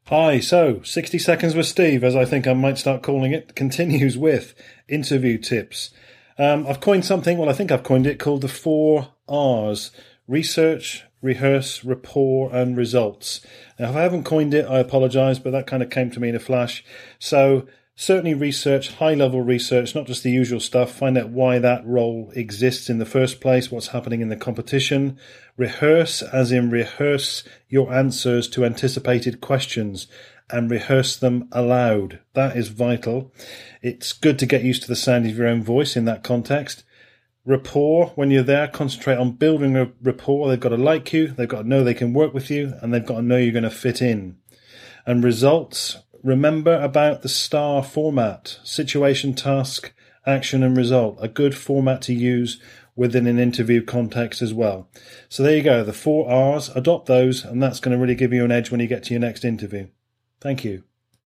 Hi, so 60 Seconds with Steve, as I think I might start calling it, continues with interview tips. I've coined something, well, I think I've coined it, called the 4Rs: research, rehearse, rapport, and results. Now, if I haven't coined it, I apologise, but that kind of came to me in a flash. So certainly research, high-level research, not just the usual stuff. Find out why that role exists in the first place, what's happening in the competition. Rehearse, as in rehearse your answers to anticipated questions and rehearse them aloud. That is vital. It's good to get used to the sound of your own voice in that context. Rapport, when you're there, concentrate on building a rapport. They've got to like you, they've got to know they can work with you, and they've got to know you're going to fit in. And results, remember about the STAR format: situation, task, action, and result. A good format to use within an interview context as well. So there you go, the 4Rs, adopt those, and that's going to really give you an edge when you get to your next interview. Thank you.